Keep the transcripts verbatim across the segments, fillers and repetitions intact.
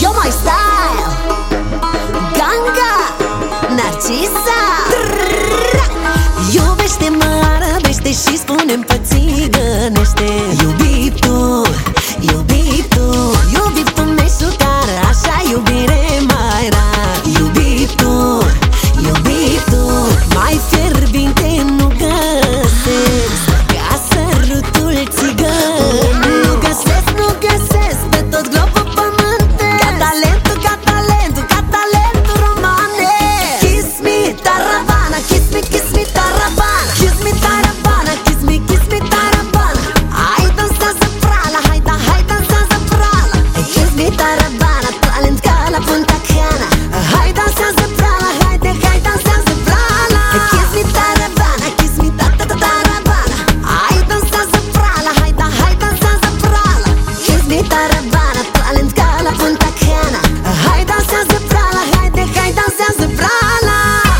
Yo my style, Ganga, Narcisa. Iubește-mă, arăbește și spune-mi pe țigănește. Iubitul, iubitul, iubitul meșucar, așa iubire mai rar. Iubitul, iubitul, mai fierbinte nu găsesc ca sărutul țigăn. Nu găsesc, nu găsesc pe tot globul pământesc ca talentul, ca talentul, ca talentul romanesc. Kiss me, Tarabana, kiss me, kiss me, Tarabana, kiss me, Tarabana, kiss me, kiss me, Tarabana. Hai dansează prala, hai da, hai dansează prala. Kiss me, Tarabana, talent ca la Punta Cana. Hai dansează prala, hai de, hai dansează prala. Kiss me, Tarabana, kiss me, ta ta ta Tarabana. Hai dansează prala, hai da, hai dansează prala. Kiss me, Tarabana, talent ca la Punta Cana. Hai dansează prala, hai de, hai dansează prala.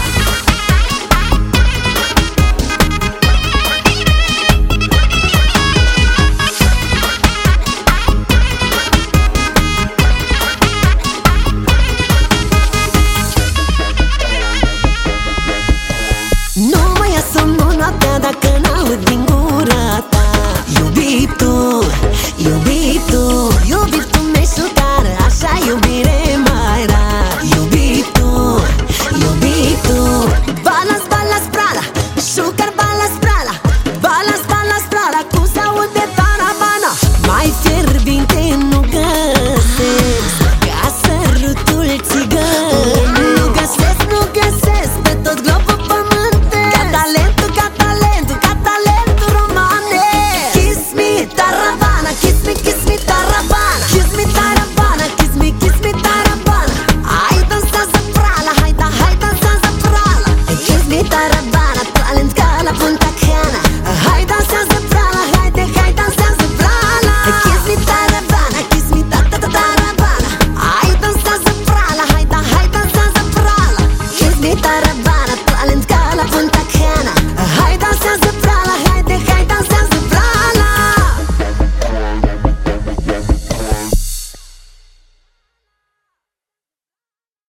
Nu mai ia somnul noaptea dacă n-aud din gura ta. Iubitul, iubitul, iubitul meșucar, așa iubire mai rar. Iubitul, iubitul, balans, balans, prala, sugar, balans, prala, balans, balans, prala, cum s-aude Tarabana. Mai fierbinte nu găsesc ca sărutul țigăn. Nu găsesc, nu găsesc pe tot globul pământesc ca talentul, ca talentul, ca talentul romanesc. Kiss me, Tarabana, kiss me, kiss me, Tarabana, kiss me, Tarabana, kiss me, kiss me, Tarabana. Hai dansează prala, hai da, hai dansează prala. Kiss me, Tarabana, talent ca la Punta